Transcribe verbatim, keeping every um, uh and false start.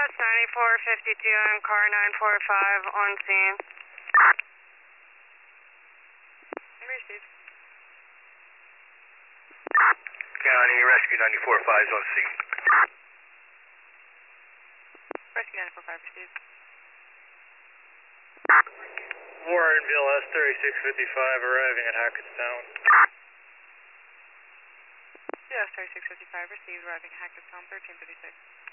West ninety-four fifty-two on car nine four five on scene. Received. County Rescue ninety-four five is on scene. Rescue nine four five received. Warrenville S thirty-six fifty-five arriving at Hackettstown. Yes, thirty-six fifty-five received, arriving at Hackettstown thirteen fifty-six.